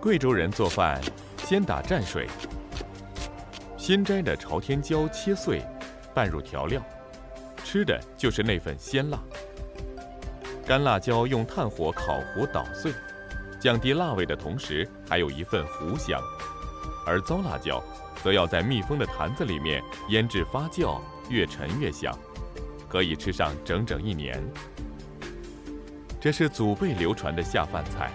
贵州人做饭先打蘸水，新摘的朝天椒切碎，拌入调料，吃的就是那份鲜辣。干辣椒用炭火烤糊捣碎，降低辣味的同时，还有一份糊香；而糟辣椒则要在密封的坛子里面腌制发酵，越陈越香，可以吃上整整1年。这是祖辈流传的下饭菜。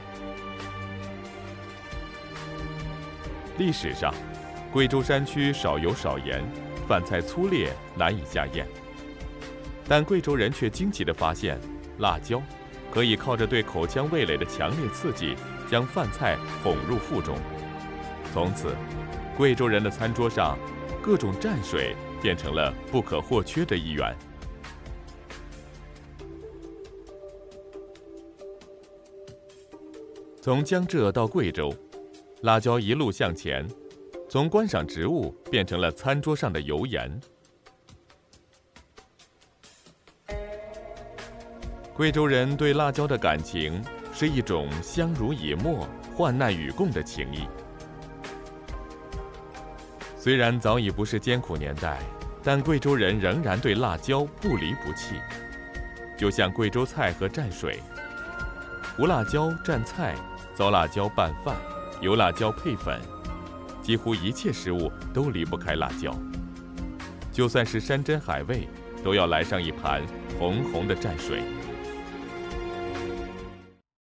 历史上，贵州山区少油少盐，饭菜粗劣，难以下咽。但贵州人却惊奇地发现，辣椒可以靠着对口腔味蕾的强烈刺激，将饭菜哄入腹中。从此，贵州人的餐桌上，各种蘸水变成了不可或缺的一员。从江浙到贵州，辣椒一路向前，从观赏植物变成了餐桌上的油盐。贵州人对辣椒的感情是一种相濡以沫、患难与共的情谊。虽然早已不是艰苦年代，但贵州人仍然对辣椒不离不弃。就像贵州菜和蘸水，胡辣椒蘸菜，糟辣椒拌饭，油辣椒配粉，几乎一切食物都离不开辣椒。就算是山珍海味，都要来上一盘红红的蘸水。